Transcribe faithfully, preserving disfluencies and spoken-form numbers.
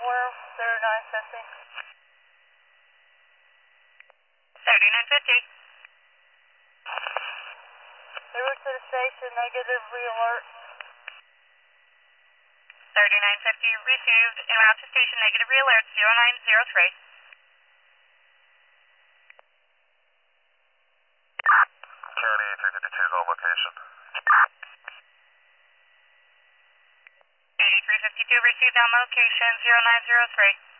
Where thirty-nine fifty? thirty-nine fifty. The route to the station, negative re-alert. thirty-nine fifty received. En route to station, negative re-alert, zero nine zero three. County three fifty-two is on location. eighty-three fifty-two received on location, zero nine zero three.